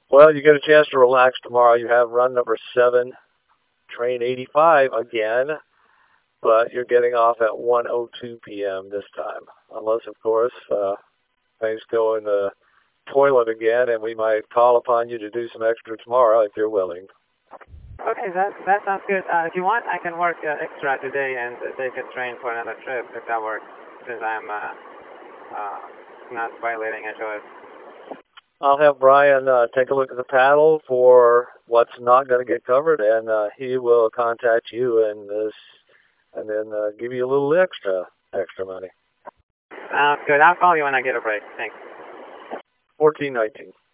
Well, you get a chance to relax tomorrow. You have run number 7, train 85 again, but you're getting off at 1:02 p.m. this time. Unless, of course, things go in the toilet again, and we might call upon you to do some extra tomorrow if you're willing. Okay, that sounds good. If you want, I can work extra today and take a train for another trip if that works, since I'm not violating a choice. I'll have Brian take a look at the paddle for what's not going to get covered, and he will contact you and then give you a little extra money. Sounds good. I'll call you when I get a break. Thanks. 1419.